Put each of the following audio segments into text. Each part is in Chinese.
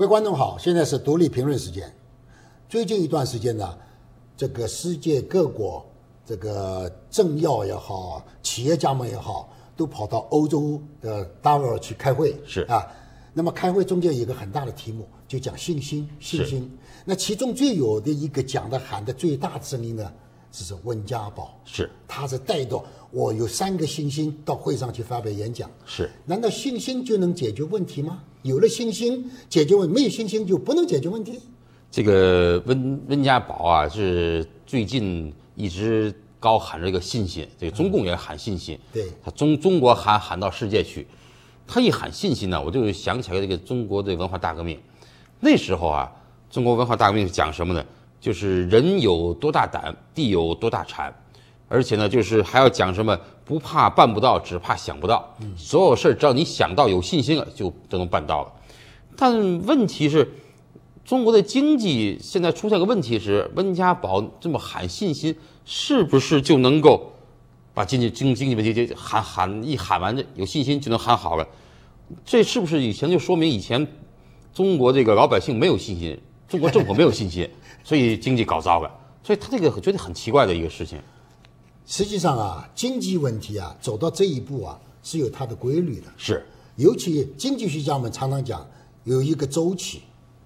位观众好，现在是独立评论时间。最近一段时间呢，这个世界各国这个政要也好，企业家们也好，都跑到欧洲的达沃尔去开会。 是啊，那么开会中间有一个很大的题目，就讲信心。那其中最有的一个讲的喊的最大的声音呢，是温家宝。 是， 他是带到我有3个信心到会上去发表演讲。 是， 难道信心就能解决问题吗？有了信心解决问题，没有信心就不能解决问题。 这个温家宝啊，是最近一直高喊这个信心，这个中共也喊信心， 对， 他中国喊到世界去，他一喊信心呢，我就想起来这个中国的文化大革命。那时候啊，中国文化大革命讲什么呢？就是人有多大胆，地有多大产，而且呢，就是还要讲什么不怕办不到，只怕想不到。所有事只要你想到，有信心了，就都能办到了。但问题是，中国的经济现在出现个问题是，温家宝这么喊信心，是不是就能够把经济问题就喊完，这有信心就能喊好了？这是不是以前就说明以前中国这个老百姓没有信心，中国政府没有信心，所以经济搞糟了？所以他这个觉得很奇怪的一个事情。 实际上啊，经济问题啊，走到这一步啊，是有它的规律的。 是， 尤其经济学家们常常讲，有一个周期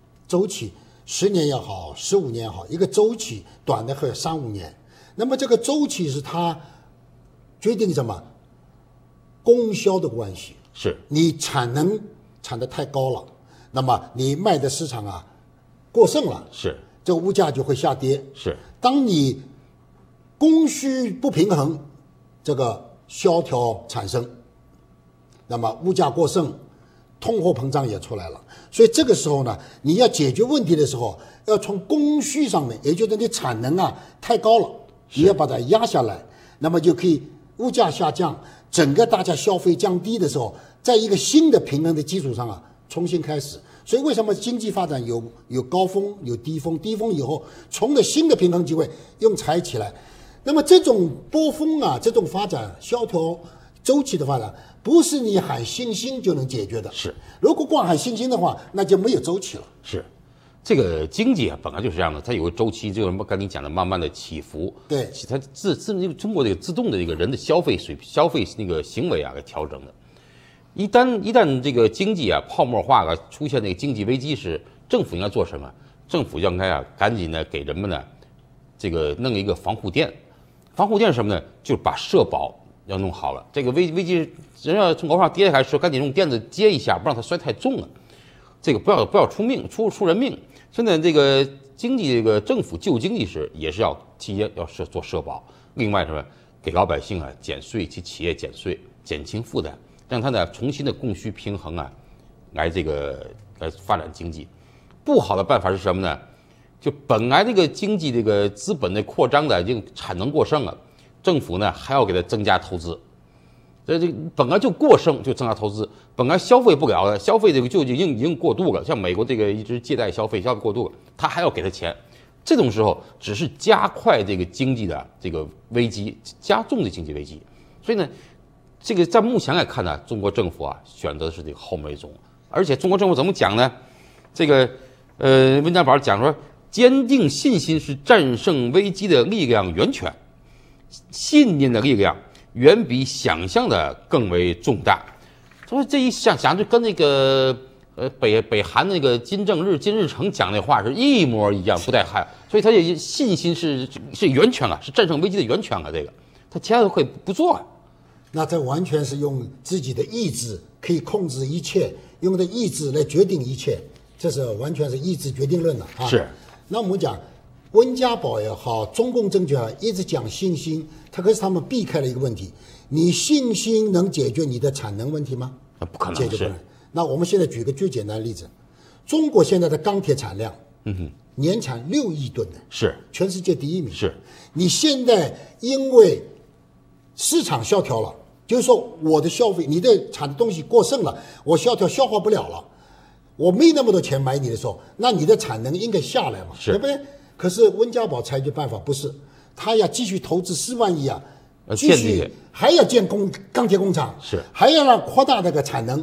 ，10年也好，15年也好，一个周期短的和3、5年。那么这个周期是它决定什么？供销的关系。 是， 你产能产得太高了，那么你卖的市场啊过剩了， 是， 这个物价就会下跌。 是， 当你供需不平衡，这个萧条产生，那么物价过剩，通货膨胀也出来了。所以这个时候呢，你要解决问题的时候，要从供需上面，也就是你产能啊太高了，你要把它压下来，那么就可以物价下降，整个大家消费降低的时候，在一个新的平衡的基础上啊重新开始。所以为什么经济发展有高峰有低峰，低峰以后从的新的平衡机会又踩起来。那么这种波峰啊，这种发展萧条周期的发展，不是你喊信心就能解决的。 是， 如果光喊信心的话，那就没有周期了。 是，这个经济啊本来就是这样的，它有个周期，就跟你讲的慢慢的起伏。 对， 它中国这个自动的这个人的消费那个行为啊给调整的。一旦这个经济啊泡沫化了，出现那个经济危机时，政府应该做什么？政府应该啊赶紧的给人们呢这个弄一个防护垫。防护垫是什么呢？就是把社保要弄好了。这个危机人要从楼上跌下来的时候，赶紧用垫子接一下，不让它摔太重了。这个不要出人命。现在这个经济这个政府救经济时也是要做社保。另外什么？给老百姓啊减税，给企业减税，减轻负担，让它呢重新的供需平衡啊，来发展经济。不好的办法是什么呢？就本来这个经济这个资本的扩张的已经产能过剩了，政府呢还要给它增加投资，这本来就过剩就增加投资，本来消费不了了，消费这个就已经过度了，像美国这个一直借贷消费过度了，他还要给他钱，这种时候只是加快这个经济的这个危机，加重的经济危机。所以呢，这个在目前来看呢，中国政府啊选择的是这个后面一种，而且中国政府怎么讲呢？这个温家宝讲说，坚定信心是战胜危机的力量源泉，信念的力量远比想象的更为重大。所以这一想就跟那个北韩那个金日成讲那话是一模一样，不带害。所以他这信心是源泉啊，是战胜危机的源泉啊。这个他其他都可以不做啊。 那这完全是用自己的意志可以控制一切，用的意志来决定一切，这是完全是意志决定论了啊。 是。 那我们讲温家宝也好，中共政权一直讲信心，可是他们避开了一个问题：你信心能解决你的产能问题吗？ 不可能， 解决不能。那我们现在举个最简单的例子，中国现在的钢铁产量，年产6亿吨的， 是全世界第1名。 是， 你现在因为市场萧条了，就是说我的消费，你的产的东西过剩了，我消化不了了。我没那么多钱买你的时候，那你的产能应该下来嘛，对不对？可是温家宝采取办法不是，他要继续投资4万亿啊，继续还要建钢铁工厂， 是还要让扩大这个产能，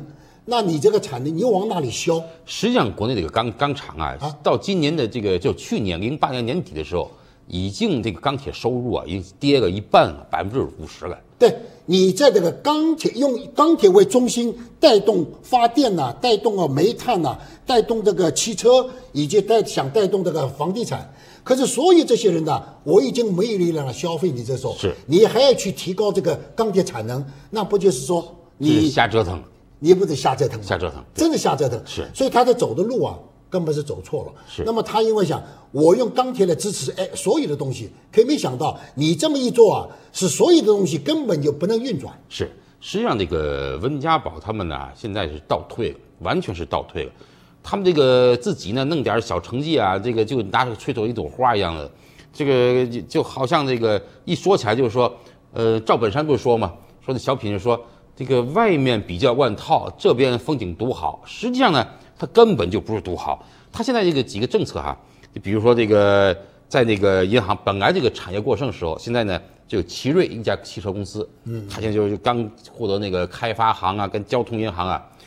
那你这个产能你又往哪里销？ 实际上，国内这个钢厂啊，到今年的这个就去年08年年底的时候，已经这个钢铁收入啊，已经跌了一半了，50%了。 对，你在这个钢铁用钢铁为中心带动发电呐、带动煤炭呐、带动这个汽车，以及想带动这个房地产。可是所有这些人呢，我已经没有力量了消费，你这时候是你还要去提高这个钢铁产能，那不就是说你瞎折腾？ 你不得瞎折腾吗？ 瞎折腾， 真的瞎折腾。 是， 所以他的走的路啊，根本是走错了。 是。 那么他因为想我用钢铁来支持所有的东西，可没想到你这么一做啊，使所有的东西根本就不能运转。 是，实际上这个温家宝他们呢，现在是倒退了，完全是倒退了。他们这个自己呢弄点小成绩啊，这个就拿着吹走一朵花一样的，这个就好像这个一说起来就是说，赵本山不是说嘛，说这小品是说。这个外面比较万套，这边风景独好。实际上呢，它根本就不是独好。它现在这个几个政策哈，就比如说这个在那个银行本来这个产业过剩的时候，现在呢就奇瑞一家汽车公司，它现在就刚获得那个开发行啊跟交通银行啊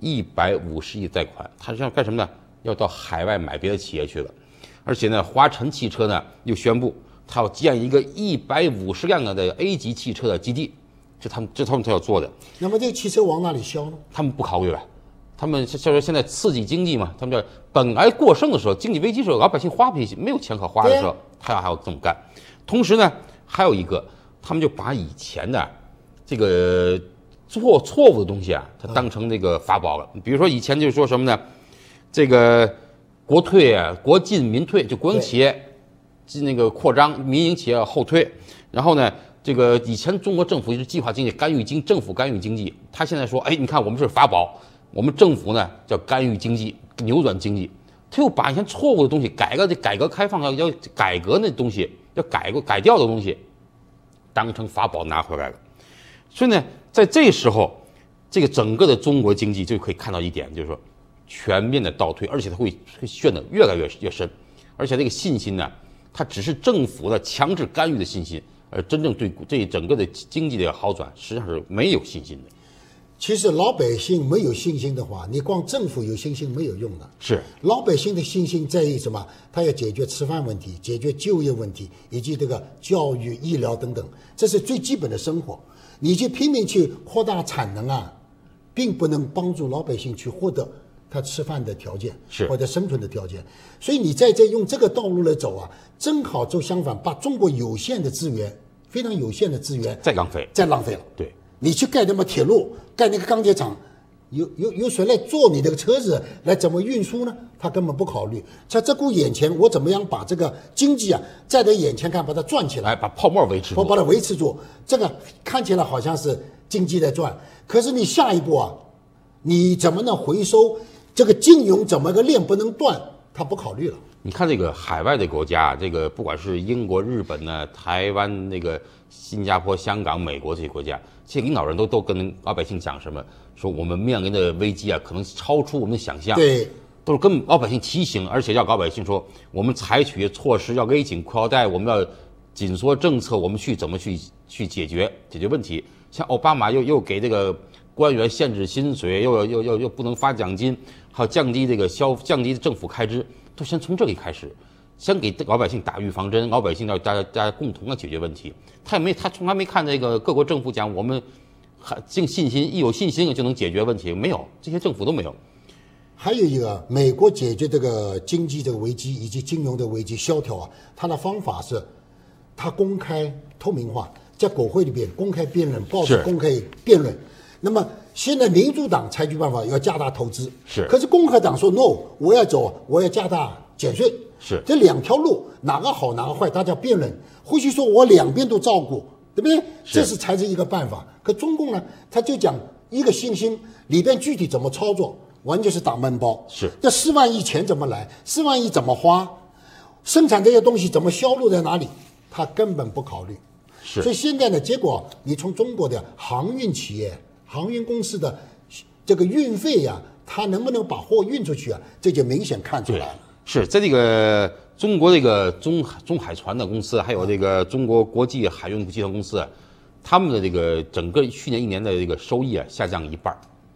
150亿贷款，它是要干什么呢？要到海外买别的企业去了。而且呢，华晨汽车呢又宣布，它要建一个150辆的 A 级汽车的基地。这他们才要做的。 那么这个汽车往哪里销呢？他们不考虑了，他们说现在刺激经济嘛，他们叫本来过剩的时候，经济危机时候，老百姓花不起，没有钱可花的时候，还要这么干。同时呢，还有一个，他们就把以前的这个错误的东西啊，它当成这个法宝了。比如说以前就是说什么呢？这个国退啊，国进民退，就国营企业那个扩张，民营企业后退，然后呢？这个以前中国政府是计划经济，政府干预经济。他现在说，哎，你看我们是法宝，我们政府呢叫干预经济，扭转经济。他又把以前错误的东西，改革开放要改革那东西，要改掉的东西，当成法宝拿回来了。所以呢，在这时候，这个整个的中国经济就可以看到一点，就是说全面的倒退，而且它会陷得越来越深。而且这个信心呢，它只是政府的强制干预的信心。而真正对这整个的经济的好转，实际上是没有信心的。 其实老百姓没有信心的话，你光政府有信心没有用的。 是老百姓的信心在于什么？他要解决吃饭问题，解决就业问题，以及这个教育、医疗等等，这是最基本的生活。你去拼命去扩大产能啊，并不能帮助老百姓去获得他吃饭的条件，或者生存的条件。所以你在这用这个道路来走啊，正好走相反，把中国有限的资源，非常有限的资源再浪费了。 对， 你去盖那么铁路，盖那个钢铁厂，有谁来坐你这个车子来怎么运输呢？他根本不考虑。在这股眼前，我怎么样把这个经济啊，在这眼前看把它转起来， 把泡沫维持住， 把它维持住。这个看起来好像是经济在转，可是你下一步啊，你怎么能回收？这个金融怎么个链不能断？他不考虑了。 你看这个海外的国家，这个不管是英国、日本呢、台湾、那个新加坡、香港、美国这些国家，这些领导人都跟老百姓讲什么？说我们面临的危机啊，可能超出我们的想象。 对， 都是跟老百姓提醒，而且要老百姓说，我们采取措施要勒紧裤腰带，我们要紧缩政策，我们怎么去解决问题。像奥巴马又给这个官员限制薪水，又不能发奖金，还有降低政府开支，都先从这里开始，先给老百姓打预防针，老百姓要大家共同的解决问题。他从来没看这个各国政府讲我们尽信心，一有信心就能解决问题，没有，这些政府都没有。 还有一个，美国解决这个经济这个危机以及金融的危机萧条啊，它的方法是，它公开透明化，在国会里边公开辩论，报纸公开辩论。那么现在民主党采取办法要加大投资，可是共和党说 no， 我要加大减税，这两条路哪个好哪个坏，大家辩论，或许说我两边都照顾，对不对？这才是一个办法。可中共呢，他就讲一个信心，里边具体怎么操作，完全是打闷包。这4万亿钱怎么来？4万亿怎么花？生产这些东西怎么销路在哪里？他根本不考虑。所以现在呢，结果你从中国的航运企业、航运公司的这个运费呀，它能不能把货运出去啊？这就明显看出来了。 是在这个中国这个中海船的公司，还有这个中国国际海运集团公司，他们的这个整个去年1年的这个收益啊下降一半，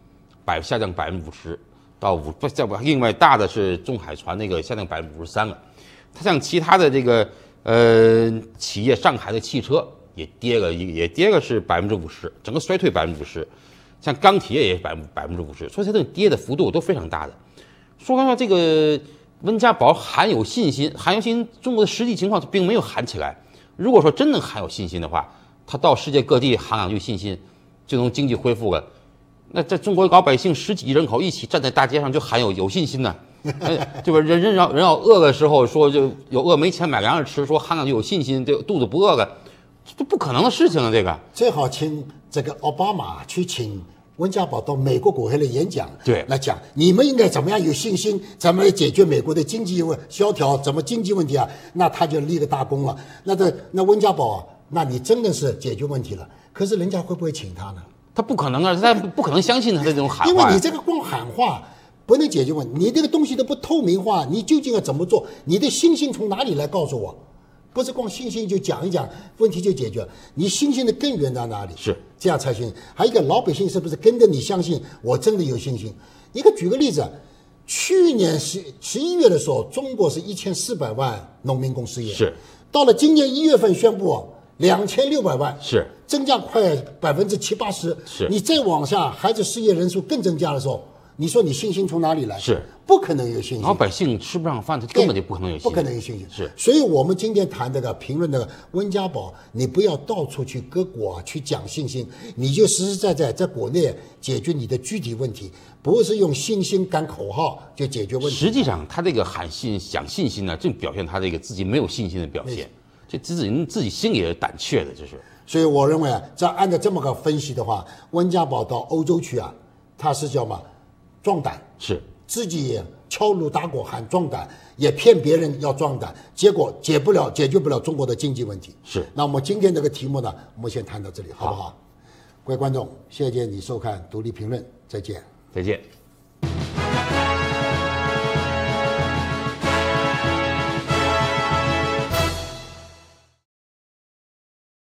下降50%到5%，另外大的是中海船那个下降53%了。它像其他的这个企业，上海的汽车也跌个是50%，整个衰退50%。像钢铁也50%，所以它这个跌的幅度都非常大的。说实话，这个温家宝喊有信心，中国的实际情况并没有喊起来。如果说真能喊有信心的话，他到世界各地喊两句信心，就能经济恢复了。那在中国老百姓10几亿人口一起站在大街上就喊有信心呢，对吧？人要饿的时候说就有饿没钱买粮食吃，说喊两句有信心，这肚子不饿了，这不可能的事情啊！这个最好请这个奥巴马去请温家宝到美国国会来演讲， 对， 来讲你们应该怎么样有信心，怎么来解决美国的经济萧条，怎么经济问题啊？那他就立个大功了。那温家宝啊，那你真的是解决问题了。可是人家会不会请他呢？ 他不可能啊，他不可能相信他的这种喊话， 因为你这个光喊话不能解决问题，你这个东西都不透明化，你究竟要怎么做？你的信心从哪里来？告诉我。不是光信心就讲一讲，问题就解决了。你信心的根源在哪里？ 是这样才行。还有一个老百姓是不是跟着你相信？我真的有信心。举个例子，去年11月的时候，中国是1400万农民工失业， 是到了今年1月份宣布2600万， 是增加快70%-80%。 是你再往下，孩子失业人数更增加的时候，你说你信心从哪里来？ 是不可能有信心。 老百姓吃不上饭，他根本就不可能有信心， 不可能有信心。 是， 所以我们今天谈这个评论这个温家宝，你不要到处去割果去讲信心，你就实实在在在国内解决你的具体问题，不是用信心赶口号就解决问题。 实际上，他这个讲信心呢，正表现他这个自己没有信心的表现，这自己心里也是胆怯的，这是。 所以我认为啊，再按照这么个分析的话，温家宝到欧洲去啊，他是叫嘛壮胆， 是自己也敲锣打鼓喊壮胆，也骗别人要壮胆，结果解决不了中国的经济问题。 是。 那我们今天这个题目呢，我们先谈到这里，好不好？各位观众，谢谢你收看《独立评论》，再见。 再见。